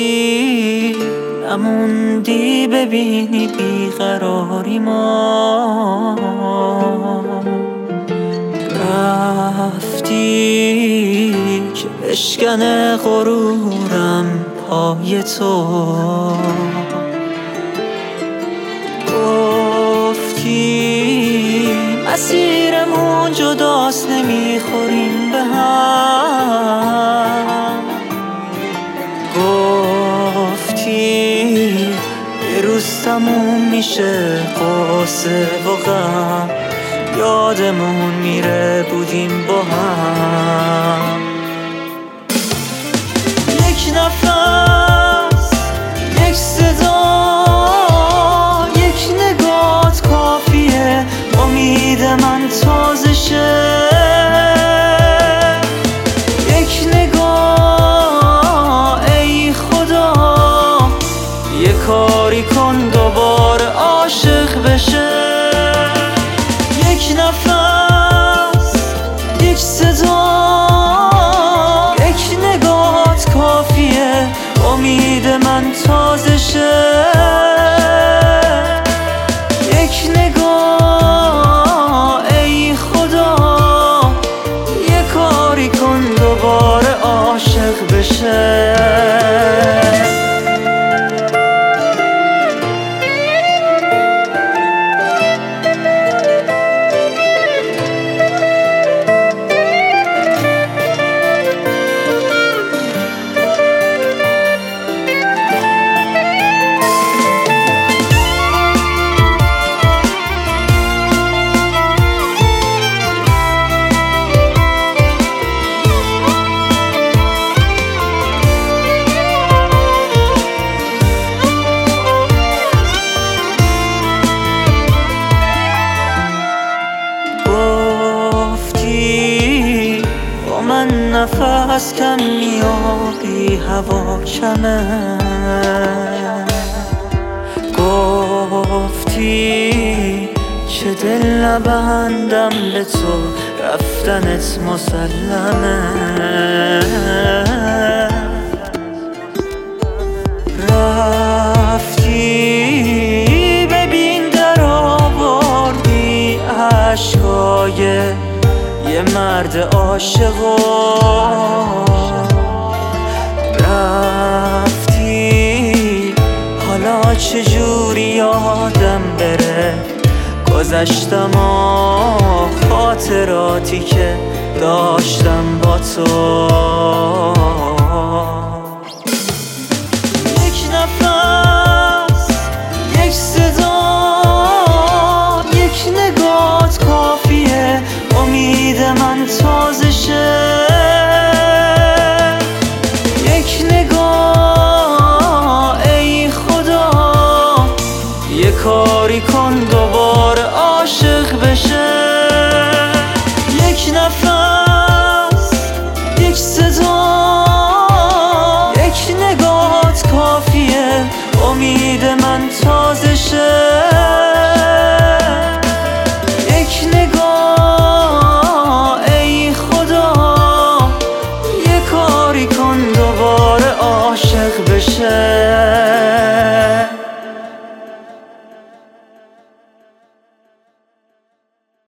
رفتی نموندی ببینی بیقراری ما، رفتی که بشکنه غرورم پای تو، گفتی مسیرمون جداست نمیخوریم به هم، گفتی یه روز تموم میشه قصه و غم، یادمون میره بودیم با هم. یک نفس، یک صدا، یک نگات کافیه امید من تازه شه، یک نگاه ای خدا یه کاری کن دوباره عاشق بشه. یک نفس، یک صدا، یک نگات کافیه امید من تازه شه، یک نگاه ای خدا یه کاری کن دوباره عاشق بشه. من نفس کم میابی هوا کمه، گفتی چه دل نبندم به تو رفتنت مسلمه، رفتی ببین در آوردی عشقای یه مرد عاشقو، رفتی حالا چجوری یادم بره گذشتم و خاطراتی که داشتم با تو.